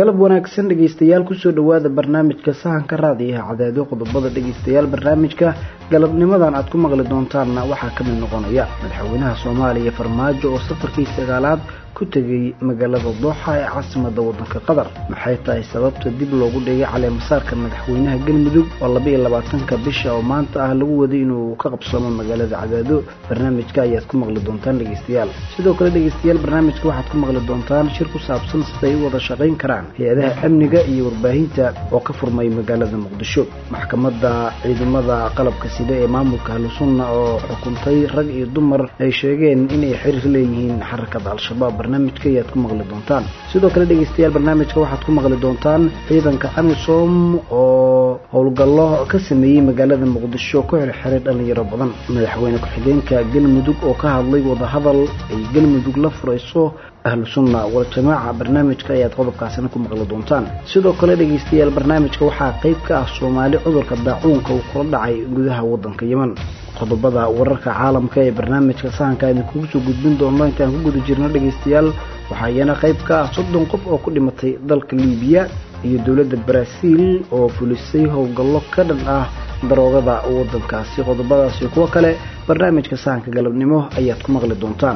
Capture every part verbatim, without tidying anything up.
galab wanaagsan dhageystayaal ku soo dhawaada barnaamijka sahanka raadiyaha cadaado qodobada dhageystayaal barnaamijka galabnimadan aad ku maqli doontaan waxa ka mid noqonaya madaxweynaha Soomaaliya Farmaajo oo safarkii sagaalaad ku tagay magaalada Dooxa ee caasimadda waddanka Qatar maxay tahay sababta dib loogu dhigay caleemasaarka madaxweynaha Galmudug oo laba iyo labaatanka bisha oo maanta ah lagu waday inuu ka qabsamo magaalada Cadaado barnaamijka ayaad ku maqli doontaan dhageystayaal sidoo kale dhageystayaal barnaamijka waxaad ku maqli doontaan shir ku saabsan sida ay wada shaqeyn karaan hay'adaha amniga iyo warbaahinta oo ka furmay magaalada Muqdisho maxkamadda ciidamada qalabka sida ee maamulka Al-Sunna oo xukuntay rag iyo dumar ay sheegeen inay xiriir leeyihiin xarakada Al-Shabaab barnaamijka ayaad ku maqli doontaan sidoo kale dhageystayaal barnaamijka waxaad ku maqli doontaan ciidanka AMISOM oo howlgallo ka sameeyay magaalada Muqdisho ku xirxiray dhalinyaro badan madaxweyne ku-xigeenka Galmudug oo ka hadlay wada hadal ay Galmudug la furayso Al-Sunna wal Jamaaca barnaamijka ayaad qodobkaasina ku maqli doontaan sidoo kale dhageystayaal barnaamijka waxaa qayb ka ah Soomaali cudurka daacuunka uu kula dhacay gudaha waddanka Yemen qodobada wararka caalamka ee barnaamijka sahanka aynu kugu soo gudbin doono intaan ku guda jirno dhageystayaal waxaa iyana qayb ka ah soddon qof oo ku dhimatay dalka Liibiya iyo dawladda Brazil oo fulisay howlgallo ka dhan ah daroogada waddankaasi qodobadaas iyo kuwa kale barnaamijka sahanka galabnimo ayaad ku maqli doontaan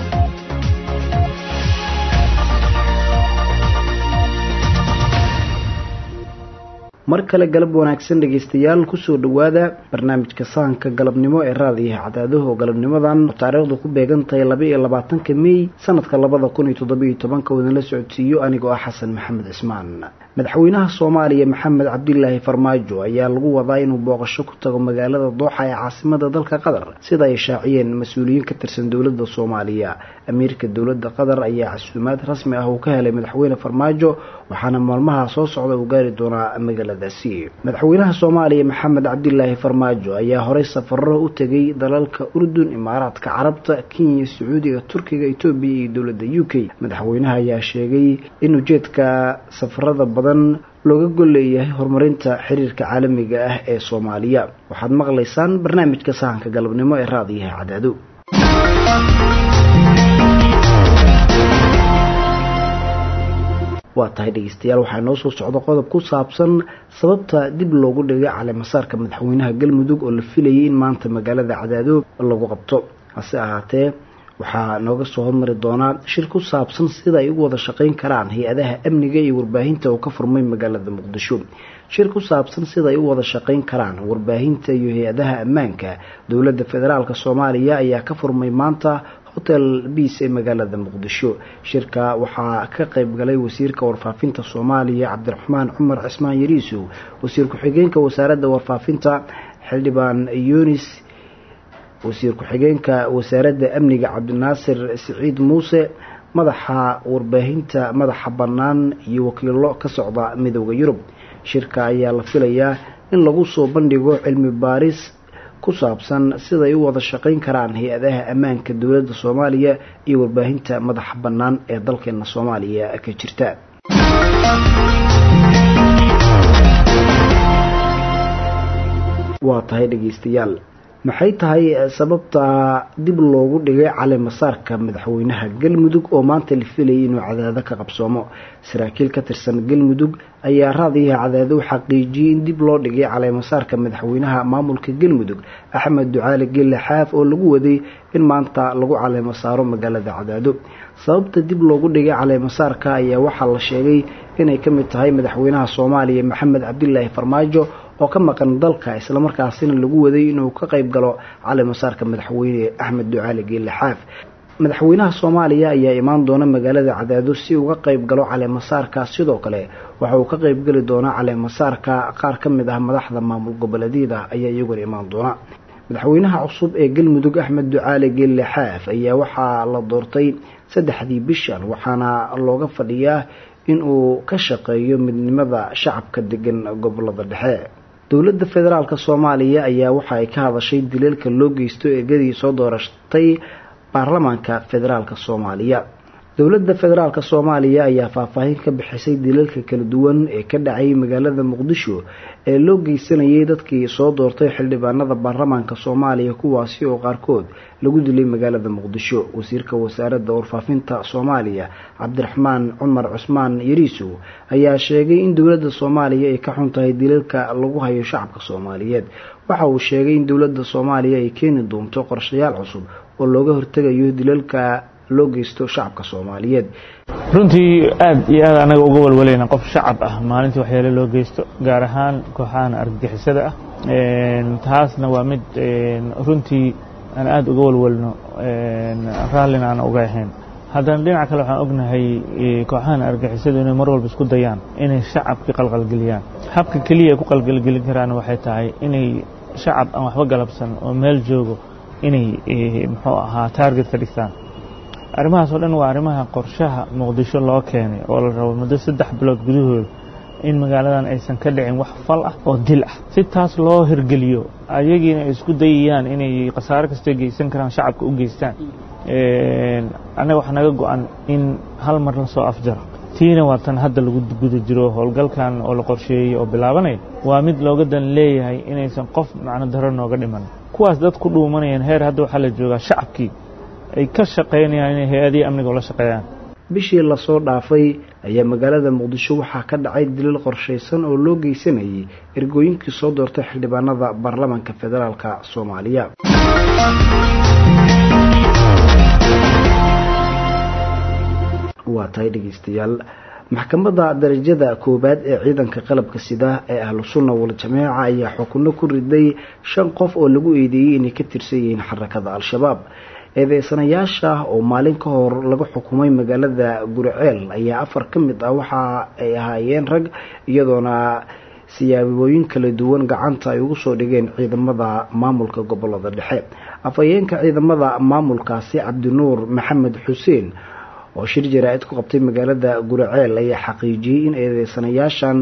mar kale galab wanaagsan dhageystayaal ku soo dhawaada barnaamijka sahanka galabnimo ee raadiyaha Cadaado galabnimadan taariikhdu ku beegan tahay laba iyo labaatanka May sanadka laba kun iyo toddoba iyo toban ka wadana socodsiyo anigoo ah Xasan Maxamed Ismaan madaxweynaha Soomaaliya Maxamed Cabdullaahi Farmaajo ayaa lagu wadaa inuu booqasho ku tago magaalada Dooxa ee caasimadda dalka Qatar sida ay shaaciyeen mas'uuliyiin ka tirsan dawladda Soomaaliya amiirka dawladda Qatar ayaa casuumaad rasmi ah oo ka helay madaxweyne Farmaajo waxaana maalmaha soo socda uu gaari doonaa magaalada madaxweynaha Soomaaliya Maxamed Cabdullaahi Farmaajo ayaa horey safarro u tagay dalalka Urdun Imaaraadka Carabta Kenya Sacuudiga Turkiga Itoobiya iyo dawladda U K madaxweynaha ayaa sheegay in ujeedka safarada badan looga goleeyahay horumarinta xiriirka caalamiga ah ee Soomaaliya waxaad maqlaysaan barnaamijka sahanka galabnimo ee raadiyaha Cadaado waa tahay dhageystayaal waxaa noo soo socda qodob ku saabsan sababta dib loogu dhigay caleemasaarka madaxweynaha Galmudug oo la filayay in maanta magaalada Cadaado lagu qabto hase ahaatee waxaa nooga soo hormari doonaa shir ku saabsan sida ay ugu wada shaqeyn karaan hay'adaha amniga iyo warbaahinta oo ka furmay magaalada Muqdisho shir ku saabsan sida ay u wada shaqeyn karaan warbaahinta iyo hay'adaha ammaanka dawladda federaalka Soomaaliya ayaa ka furmay maanta hotel Biis ee magaalada Muqdisho shirka waxaa ka qayb galay wasiirka warfaafinta Soomaaliya Cabdiraxmaan Cumar Cismaan Yariisow wasiir ku-xigeenka wasaaradda warfaafinta Xildhibaan Yunis wasiir ku-xigeenka wasaaradda amniga Cabdinaasir Siciid Muuse madaxa warbaahinta madaxa bannaan iyo wakiilo ka socda midowga Yurub shirka ayaa la filayaa in lagu soo bandhigo cilmi baaris ku saabsan sida ay u wada shaqeyn karaan hay'adaha ammaanka dawladda Soomaaliya iyo warbaahinta madaxa bannaan ee dalkeena Soomaaliya ka jirta waa tahay dhageystayaal maxay tahay sababta dib loogu dhigay caleemasaarka madaxweynaha Galmudug oo maanta la filayay inuu Cadaado ka qabsoomo saraakiil ka tirsan Galmudug ayaa raadiyaha Cadaado xaqiijiyay in dib loo dhigay caleemasaarka madaxweynaha maamulka Galmudug Axmed Ducaale Gelle Xaaf oo lagu waday in maanta lagu caleemasaaro magaalada Cadaado sababta dib loogu dhigay caleemasaarka ayaa waxa la sheegay inay ka mid tahay madaxweynaha Soomaaliya Maxamed Cabdullaahi Farmaajo oo ka maqan dalka isla markaasina lagu waday inuu ka qayb galo caleemasaarka madaxweyne Axmed Ducaale Gelle Xaaf madaxweynaha Soomaaliya ayaa imaan doona magaalada Cadaado si uu ka qayb galo caleemasaarka sidoo kale waxa uu ka qayb gali doona caleemasaarka qaar ka mid ah madaxda maamul goboleedyada ayaa iyagu imaan doona madaxweynaha cusub ee Galmudug Axmed Ducaale Gelle Xaaf ayaa waxaa la doortay saddexdii bishan waxaana looga fadhiyaa in uu ka shaqeeyo midnimada shacabka degan gobolada dhexe dawladda federaalka Soomaaliya ayaa waxa ay ka hadashay dilalka loo geysto ee gadii soo doorashtay baarlamaanka federaalka Soomaaliya dowladda federaalka Soomaaliya ayaa faahfaahin ka bixisay dilalka kala duwan ee ka dhacay magaalada Muqdisho ee loo geysanayay dadkii soo doortay xildhibaanada baarlamaanka Soomaaliya kuwaasi oo qaarkood lagu dilay magaalada Muqdisho. wasiirka wasaaradda warfaafinta Soomaaliya Cabdiraxmaan Cumar Cusmaan Yariiso ayaa sheegay in dowladda Soomaaliya ay ka xun tahay dilalka lagu hayo shacabka Soomaaliyeed. waxa uu sheegay in dowladda Soomaaliya ay keeni doonto qorshayaal cusub oo looga hortagayo dilalka loo geysto shacabka Soomaaliyeed. runtii aad iyo aad anaga uga walwaleena qof shacab ah maalintii waxyeelo loo geysto gaar ahaan kooxahan argagixisada ah een taasna waa mid runtii aan aad uga walwalno een raallina aan uga ahayn. haddana dhinaca kale waxaan ognahay kooxahan argagixisada inay mar walba isku dayaan inay shacabka qalqalgeliyaan. habka kaliya ku qalqalgelin karaan waxay tahay inay shacab aan waxba galabsan oo meel joogo inay muxuu ahaa target ka dhigtaan. arrimahaas oo dhan waa arrimaha qorshaha Muqdisho loo keenay oo la rabo muddo saddex bilood gudahood in magaaladan aysan ka dhicin wax fal ah oo dil ah. si taas loo hirgeliyo ayagiina isku dayayaan inay qasaare kasta geysan karaan shacabka u geystaan. een anaga waxa naga go'an in hal mar la soo afjaro. tiina waa tan hadda lagu guda jiro howlgalkan oo la qorsheeyay oo bilaabanay waa mid looga dan leeyahay inaysan qof macno daro nooga dhiman. kuwaas dad ku dhuumanayaan heer hadda waxa la joogaa shacabkii ay ka shaqeynayaan inay hay'adaha amniga la shaqeeyaan. bishii la soo dhaafay ayaa magaalada Muqdisho waxaa ka dhacay dilal qorsheysan oo loo geysanayay ergooyinkii soo doortay xildhibaanada baarlamaanka federaalka Soomaaliya. waa tahay dhageystayaal maxkamadda darajada koobaad ee ciidanka qalabka sida ee ahlu sunna wal jameeca ayaa xukunno ku riday shan qof oo lagu eedeeyay inay ka tirsan yihiin xarakada al-shabaab. eedeysanayaasha oo maalin ka hor lagu xukumay magaalada Guriceel ayaa afar ka mid ah waxa ay ahaayeen rag iyadoona siyaabooyin kala duwan gacanta ay ugu soo dhigeen ciidamada maamulka gobolada dhexe. afayeenka ciidamada maamulkaasi Cabdinuur Maxamed Xuseen oo shir jaraa'id ku qabtay magaalada Guriceel ayaa xaqiijiyay in eedeysanayaashan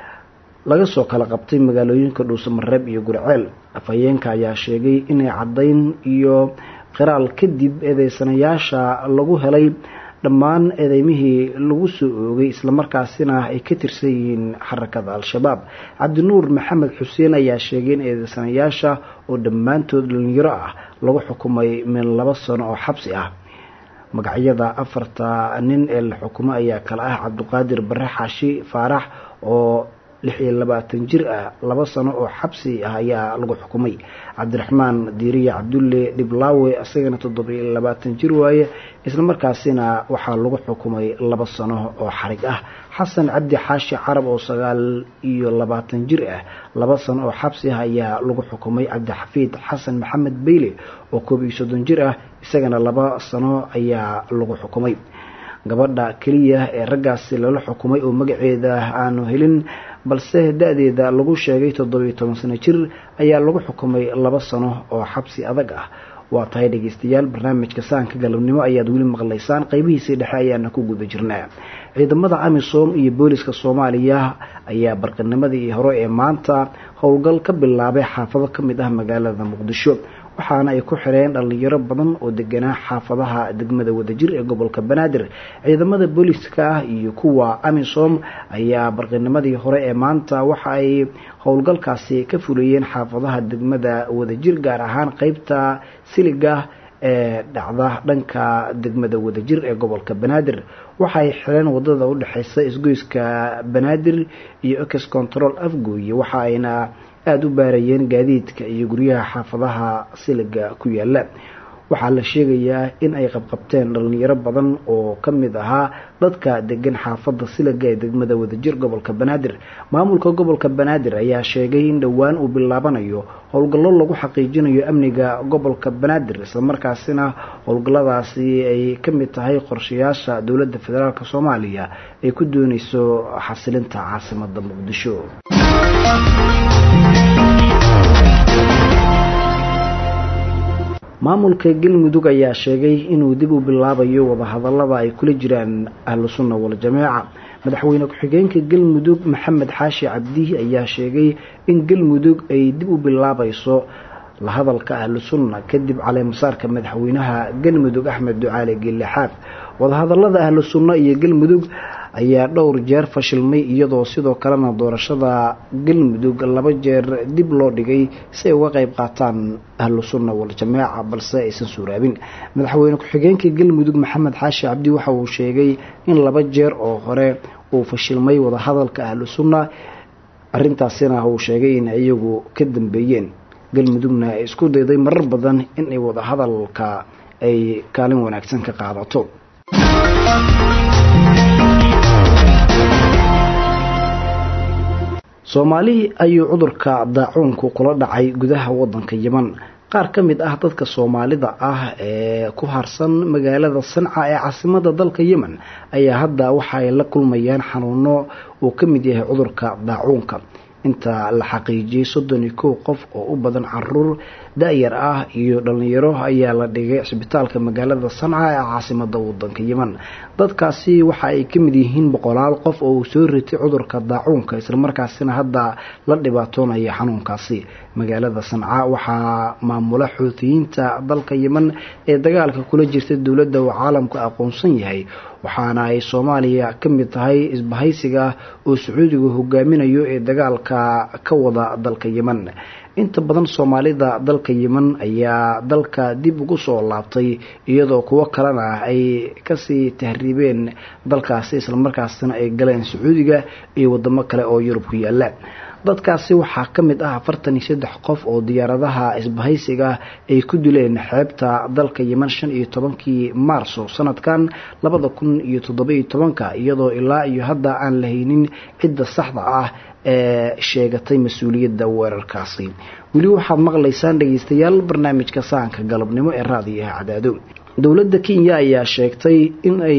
laga soo kala qabtay magaalooyinka Dhuusamareeb iyo Guriceel. afayeenka ayaa sheegay inay cadayn iyo qiraal kadib eedeysanayaasha lagu helay dhammaan eedeymihii lagu soo oogay isla markaasina ay ka tirsan yihiin xarakada al-shabaab. Cabdinuur Maxamed Xuseen ayaa sheegay in eedeysanayaasha oo dhammaantood dhalinyaro ah lagu xukumay min laba sano oo xabsi ah. magacyada afarta nin ee la xukumay ayaa kala ah Cabdiqaadir Barre Xaashi Faarax oo lix iyo labaatan jir ah laba sano oo xabsi ah ayaa lagu xukumay. Cabdiraxmaan Diiriye Cabdulle Dhiblaawe asagana toddoba iyo labaatan jir waaye isla markaasina waxaa lagu xukumay laba sano oo xarig ah. Xasan Cabdi Xaashi Carab oo sagaal iyo labaatan jir ah laba sano oo xabsi ah ayaa lagu xukumay. Cabdixafiid Xasan Maxamed Beyle oo koob iyo soddon jir ah isagana laba sano ayaa lagu xukumay. gabadha kaliya ee raggaasi lala xukumay oo magaceeda aanu helin balse da'deeda lagu sheegay toddoba iyo toban sano jir ayaa lagu xukumay laba sano oo xabsi adag ah. waa tahay dhageystayaal barnaamijka saanka galabnimo ayaad weli maqlaysaan qaybihiisa dhexe ayaana ku guda jirnaa. ciidamada AMISOM iyo booliska Soomaaliya ayaa barqanimadii hore ee maanta howlgal ka bilaabay xaafado ka mid ah magaalada Muqdisho waxaana ay ku xireen dhalinyaro badan oo deganaa xaafadaha degmada Wadajir ee gobolka Banaadir. ciidamada booliska iyo kuwa AMISOM ayaa barqanimadii hore ee maanta waxa ay howlgalkaasi ka fuliyeen xaafadaha degmada Wadajir gaar ahaan qaybta Siliga ee dhacda dhanka degmada Wadajir ee gobolka Banaadir. waxay xireen wadada u dhaxaysa isgoyska Banaadir iyo Ex Control Afgooy waxa ayna aad u baarayeen gaadiidka iyo guryaha xaafadaha Siliga ku yaala. waxaa la sheegayaa in ay qabqabteen dhalinyaro badan oo ka mid ahaa dadka degan xaafada Siliga ee degmada Wadajir gobolka Banaadir. maamulka gobolka Banaadir ayaa sheegay in dhawaan uu bilaabanayo howlgallo lagu xaqiijinayo amniga gobolka Banaadir isla markaasina howlgalladaasi ay ka mid tahay qorshayaasha dowladda federaalka Soomaaliya ay ku doonayso xasilinta caasimadda Muqdisho. maamulka Galmudug ayaa sheegay inuu dib u bilaabayo wada hadallada ay kula jiraan ahlu sunna wal jameeca. madaxweyne ku-xigeenka Galmudug Maxamed Xaashi Cabdi ayaa sheegay in Galmudug ay dib u bilaabayso la hadalka ahlu sunna kadib caleemasaarka madaxweynaha Galmudug Axmed Ducaale Geelle Xaaf. wadahadallada ahlu sunna iyo galmudug ayaa dhowr jeer fashilmay iyadoo sidoo kalena doorashada galmudug laba jeer dib loo dhigay si ay uga qayb qaataan ahlu sunna wal jamaaca balse aysan suuraabin madaxweyne ku-xigeenka galmudug maxamed xaashi cabdi waxa uu sheegay in laba jeer oo hore uu fashilmay wadahadalka ahlu sunna arrintaasina uu sheegay in iyagu ka dambeeyeen galmudugna ay isku dayday marar badan in ay wadahadalka ay kaalin wanaagsan ka qaadato Soomaali ayuu cudurka daacuunku kula dhacay gudaha wadanka Yemen qaar ka mid ah dadka Soomaalida ah ee ku harsan magaalada Sanca ee caasimadda dalka Yemen ayaa hadda waxa ay la kulmayaan xanuuno oo ka mid yahay cudurka daacuunka inta la xaqiijiyay soddon iyo kow qof oo u badan caruur daayar ah iyo dhalinyaro ayaa la dhigay isbitaalka magaalada Sanca ee caasimadda wadanka Yemen dadkaasi waxa ay ka mid yihiin boqolaal qof oo soo ritay cudurka daacuunka isla markaasina hadda la dhibaatoonaya xanuunkaasi magaalada Sanca waxa maamula xuutiyiinta dalka Yemen ee dagaalka kula jirta dawladda oo caalamku aqoonsan yahay waxaana ay Soomaaliya ka mid tahay isbahaysiga oo Sacuudigu hogaaminayo ee dagaalka ka wada dalka Yemen inta badan Soomaalida dalka Yemen ayaa dalka dib ugu soo laabtay iyadoo kuwa kalena ay ka sii tahriibeen dalkaasi isla markaasina ay galeen Sacuudiga iyo wadamo kale oo Yurub ku yaala dadkaasi waxaa ka mid ah afartan iyo saddex qof oo diyaaradaha isbahaysiga ay ku dileen xeebta dalka Yemen shan iyo tobankii Maarso sanadkan laba kun iyo toddoba iyo toban iyadoo ilaa iyo hadda aan la haynin cidda saxda ah ee sheegatay mas'uuliyadda weerarkaasi wali waxaad maqlaysaan dhageystayaal barnaamijka saanka galabnimo ee raadiyaha Cadaado dawladda Kenya ayaa sheegtay in ay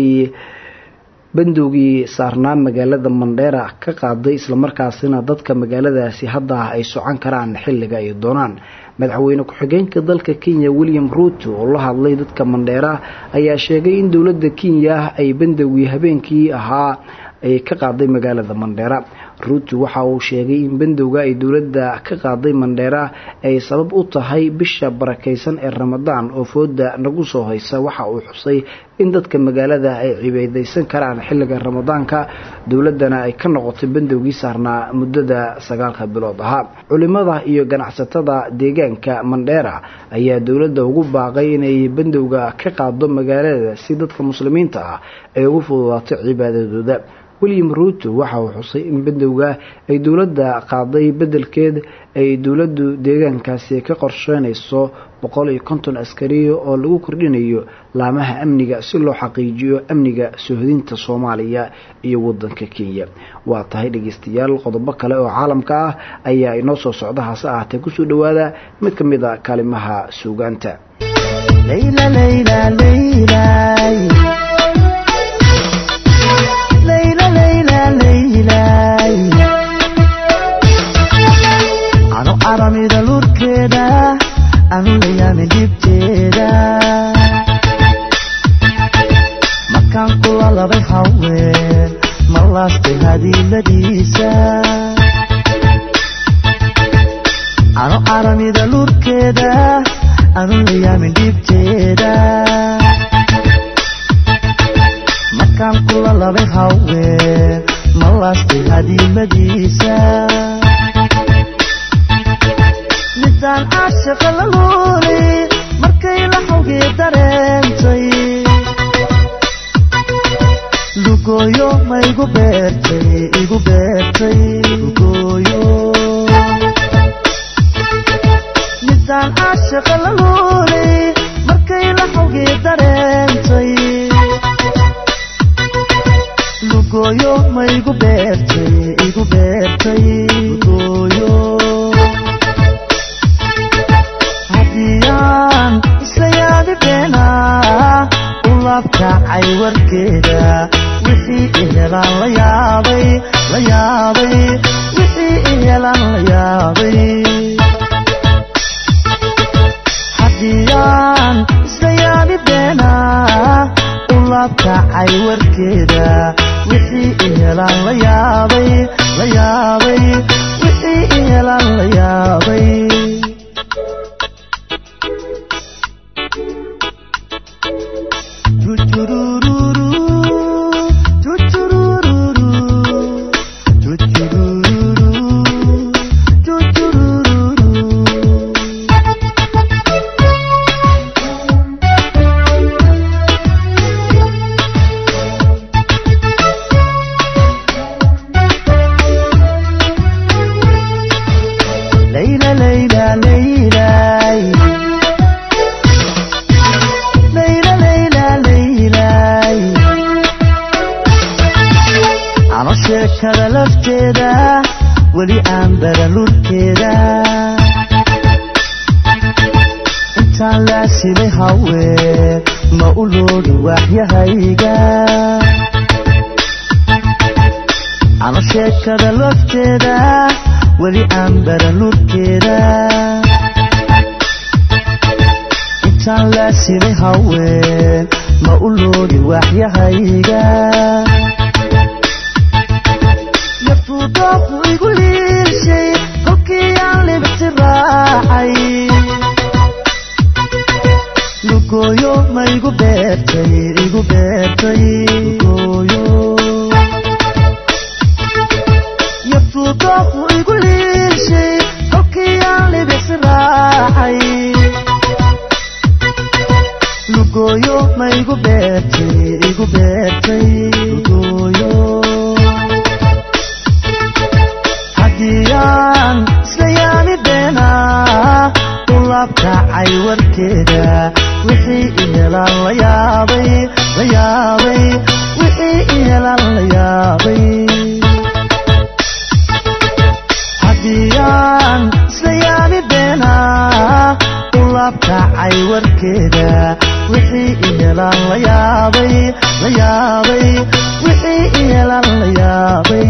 bandowgii saarnaa magaalada Mandera ka qaaday isla markaasina dadka magaaladaasi hadda ay socon karaan xilliga ay doonaan madaxweyne ku-xigeenka dalka Kenya William Ruto oo la hadlay dadka Mandera ayaa sheegay in dawladda Kenya ay bandowgii habeenkii ahaa ay ka qaaday magaalada Mandera Ruto waxa uu sheegay in bandowga ay dawladda ka qaaday Mandera ay sabab u tahay bisha barakeysan ee Ramadaan oo fooda nagu soo haysa waxa uu xusay in dadka magaalada ay cibaadeysan karaan xilliga Ramadaanka dawladana ay ka noqotay bandowgii saarnaa muddada sagaalka bilood ah culimada iyo ganacsatada deegaanka Mandera ayaa dawladda ugu baaqay inay bandowga ka qaado magaalada si dadka muslimiinta ah ay ugu fududaato cibaadadooda William Ruto waxa uu xusay in bandowga ay dawladda qaaday bedelkeed ay dawladdu deegaankaasi ka qorsheynayso boqol iyo konton askari oo lagu kordhinayo laamaha amniga si loo xaqiijiyo amniga soohdinta Soomaaliya iyo wadanka Kenya waa tahay dhageystayaal qodobo kale oo caalamka ah ayaa inoo soo socda hase ahaatee ku soo dhawaada mid ka mid ah kalimaha suugaanta Layla layla layla ano aramida lurkeeda anu leeyame dibteeda makan kula labay haween malaste hadiladiisa ano aramida lurkeeda anu leeyame dibteeda makan kula labay haween malaste hadiladiisa midaan caashiqa la luuli markay la xogii dareentay lugooyo ma igu beertay igu beertay lugooyo midaan caashiqa la luuli markay la xogii dareentay lugooyo ma igu beertay igu beertay lugooyo hadiyaan isla yaadi beena ulabkacay warkeeda wixii ihelaan la yaabay la yaabay wixii ihelaan la yaabay hadiyaan isla yaadi beena ulabkacay warkeeda wixii ihelaan la yaabay la yaabay wixii ihelaan weli aan baralurkeeda intaan laasimay haween ma u loogi waaxyahayga ama sheekada lafteeda weli aan baralurkeeda intaan laasimay haween ma u loogi waaxyahayga yafuudoofu igu liilshay kolkii aan libti raacay lugooyo ma igu beertay igu beertay lugooyo yafuudoofu igu liilshay kolkii aan libti raacay lugooyo ma igu beertay igu beertay lugooyo hadiyaan islayaami beenaa u laabkacay warkeeda wixii ihelaan la yaabay la yaabay wixii ihelaan la yaabay hadiyaan islayaami beenaa u laabkacay warkeeda wixii ihelaan la yaabay la yaabay wixii ihelaan la yaabay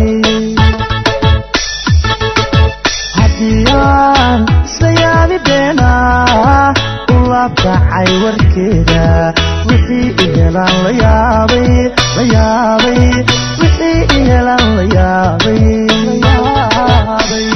hadiyaan islayaami beenaa u laabkacay warkeeda wixii ihelaan la yaabay la yaabay wixii ihelaan la yaabay la yaabay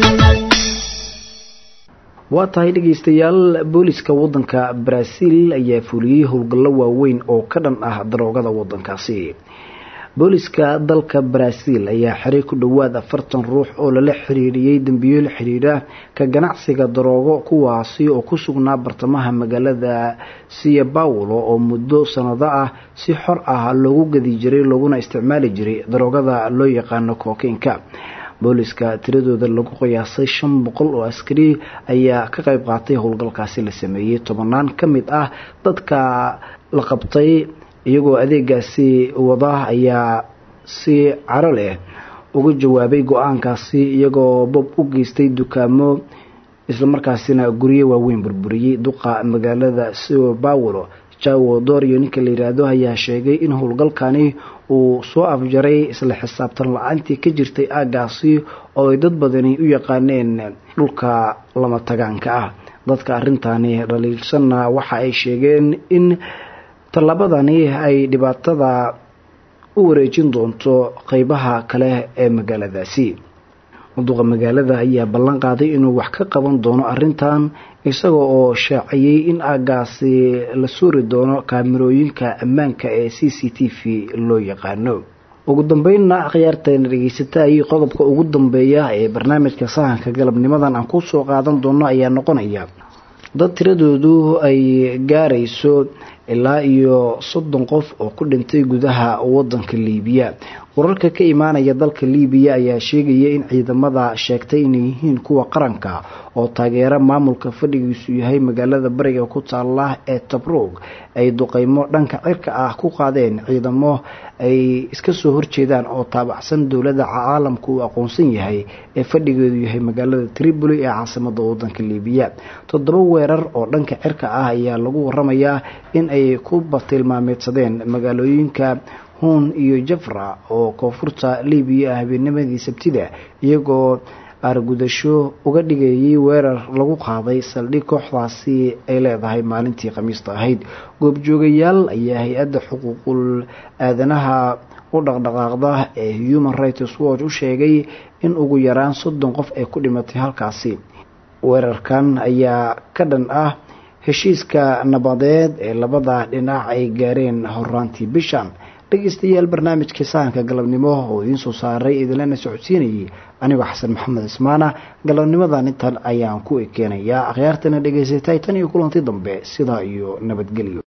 waa tahay dhegeystayaal booliska wadanka Brazil ayaa fuliyay howlgallo waaweyn oo ka dhan ah daroogada wadankaasi booliska dalka Brazil ayaa xiray ku dhawaad afartan ruux oo la xiriiriyay dambiyo la xiriira ka ganacsiga daroogo kuwaasi oo ku sugnaa bartamaha magaalada São Paulo oo muddo sanado ah si xor ah loogu gadi jiray looguna isticmaali jiray daroogada loo yaqaan cocaine-ka booliska tiradooda lagu qiyaasay shan boqol oo askari ayaa ka qayb qaatay howlgalkaasi la sameeyay tobanaan kamid ah dadka la qabtay iyagoo adeegaasi wada ayaa si caro leh uga jawaabay go'aankaasi iyagoo bob u geystay dukaamo isla markaasina guryo waaweyn burburiyay duqa magaalada São Paulo João Dorio ninka la yiraahdo ayaa sheegay in howlgalkani uu soo afjaray isla xisaabtan la'aantii ka jirtay aagaasi oo ay dad badani u yaqaaneen dhulka lama tagaanka ah dadka arintani dhaliilsanna waxa ay sheegeen in talabadani ay dhibaatada u wareejin doonto qaybaha kale ee magaaladaasi duqa magaalada ayaa ballan qaaday inuu wax ka qaban doono arintan isagoo oo shaaciyay in aagaasi la suuri doono kaamirooyinka ammaanka ee C C T V loo yaqaano ugu dambeynna khiyaarteena dhageysatay qodobka ugu dambeeya ee barnaamijka sahanka galabnimadan aan ku soo qaadan doono ayaa noqonaya dad tiradoodu ay gaarayso ilaa iyo soddon qof oo ku dhintay gudaha wadanka Liibiya wararka ka imaanaya dalka Liibiya ayaa sheegaya in ciidamada sheegtay inay yihiin kuwa qaranka oo taageera maamulka fadhigiisu yahay magaalada bariga ku taala ee Tobruk ay duqeymo dhanka cirka ah ku qaadeen ciidamo ay iska soo horjeedaan oo taabacsan dawladda caalamku uu aqoonsan yahay ee fadhigeedu yahay magaalada Tripoli ee caasimadda wadanka Liibiya toddoba weerar oo dhanka cirka ah ayaa lagu waramayaa in ay ku batilmaameedsadeen magaalooyinka Hun iyo Jafra oo koonfurta Liibiya habeennimadii Sabtida iyagoo argudasho uga dhigayay weerar lagu qaaday saldhig kooxdaasi ay leedahay maalintii Khamiista ahayd goobjoogayaal ayaa hay'adda xuquuqul aadanaha u dhaqdhaqaaqda ee Human Rights Watch u sheegay in ugu yaraan soddon qof ay ku dhimatay halkaasi weerarkan ayaa ka dhan ah heshiiska nabadeed ee labada dhinac ay gaareen horaantii bishan dhageystayaal barnaamijka sahanka galabnimo oo idin soo saaray idinlana socodsiinayay anigoo xasan maxamed ismaana galabnimadan intan ayaan ku ekeenayaa akhyaartana dhageysatay tan iyo kulantii dambe sidaa iyo nabadgelyo